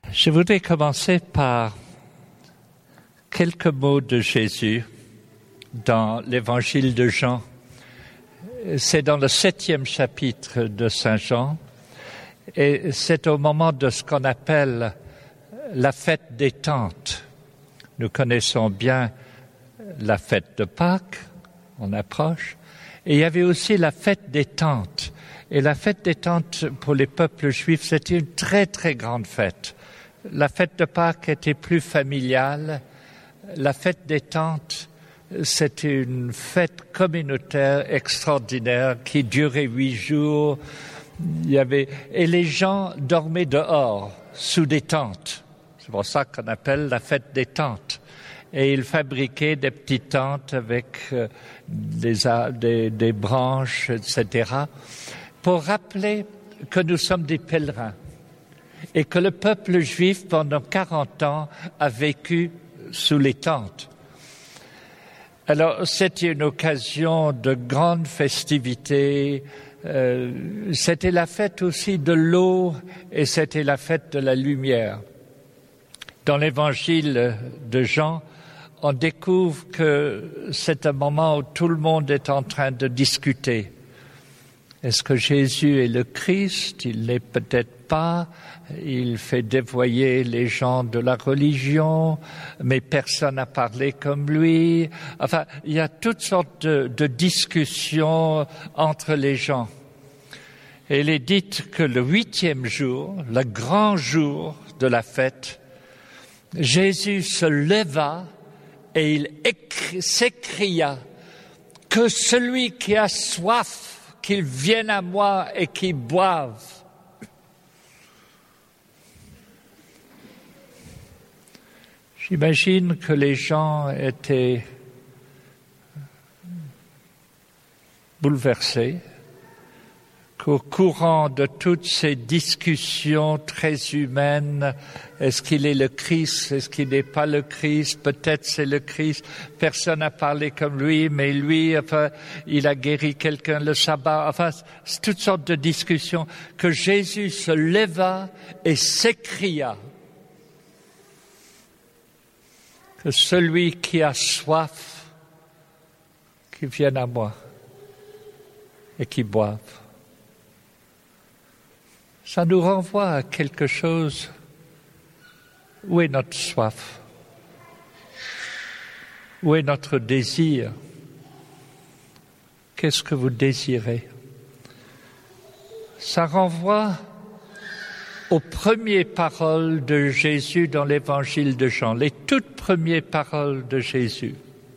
Je voudrais commencer par quelques mots de Jésus dans l'évangile de Jean. C'est dans le 7e chapitre de Saint Jean et c'est au moment de ce qu'on appelle la fête des tentes. Nous connaissons bien la fête de Pâques, on approche, et il y avait aussi la fête des tentes. Et la fête des tentes pour les peuples juifs, c'était une très très grande fête. La fête de Pâques était plus familiale. La fête des tentes, c'était une fête communautaire extraordinaire qui durait 8 jours. Et les gens dormaient dehors, sous des tentes. C'est pour ça qu'on appelle la fête des tentes. Et ils fabriquaient des petites tentes avec des branches, etc., pour rappeler que nous sommes des pèlerins et que le peuple juif, pendant 40 ans, a vécu sous les tentes. Alors, c'était une occasion de grande festivité. C'était la fête aussi de l'eau et c'était la fête de la lumière. Dans l'évangile de Jean, on découvre que c'est un moment où tout le monde est en train de discuter. Est-ce que Jésus est le Christ? Il n'est peut-être pas. Il fait dévoyer les gens de la religion, mais personne n'a parlé comme lui. Enfin, il y a toutes sortes de discussions entre les gens. Et il est dit que le 8e jour, le grand jour de la fête, Jésus se leva et il s'écria que celui qui a soif, qu'il vienne à moi et qu'il boive. J'imagine que les gens étaient bouleversés, qu'au courant de toutes ces discussions très humaines, est-ce qu'il est le Christ, est-ce qu'il n'est pas le Christ, peut-être c'est le Christ, personne n'a parlé comme lui, mais lui, enfin, il a guéri quelqu'un le sabbat, enfin, c'est toutes sortes de discussions, que Jésus se leva et s'écria que celui qui a soif, qu'il vienne à moi et qu'il boive. Ça nous renvoie à quelque chose. Où est notre soif? Où est notre désir? Qu'est-ce que vous désirez? Ça renvoie aux premières paroles de Jésus dans l'évangile de Jean, les toutes premières paroles de Jésus.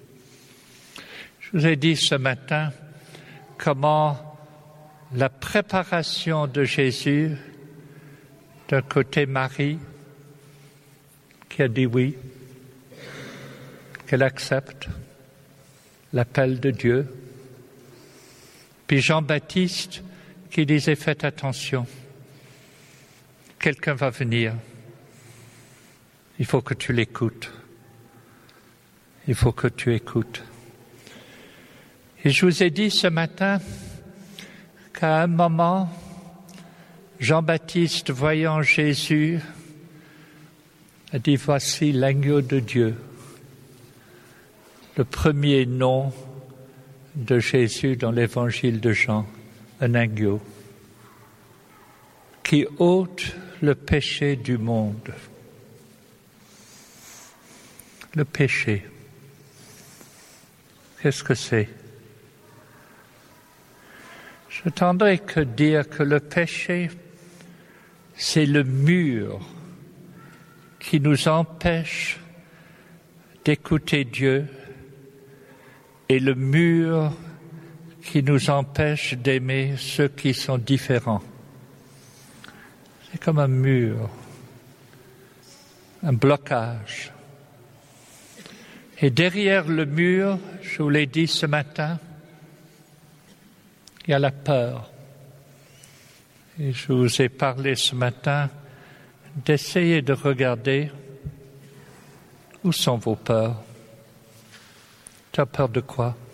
Je vous ai dit ce matin comment la préparation de Jésus, d'un côté Marie, qui a dit oui, qu'elle accepte l'appel de Dieu, puis Jean-Baptiste qui disait faites attention, quelqu'un va venir, il faut que tu l'écoutes, il faut que tu écoutes. Et je vous ai dit ce matin qu'à un moment, Jean-Baptiste, voyant Jésus, a dit « Voici l'agneau de Dieu », le premier nom de Jésus dans l'évangile de Jean, un agneau, qui ôte le péché du monde. Le péché, qu'est-ce que c'est? Je tendrais que dire que le péché, c'est le mur qui nous empêche d'écouter Dieu et le mur qui nous empêche d'aimer ceux qui sont différents. C'est comme un mur, un blocage. Et derrière le mur, je vous l'ai dit ce matin, il y a la peur. Et je vous ai parlé ce matin d'essayer de regarder où sont vos peurs. Tu as peur de quoi?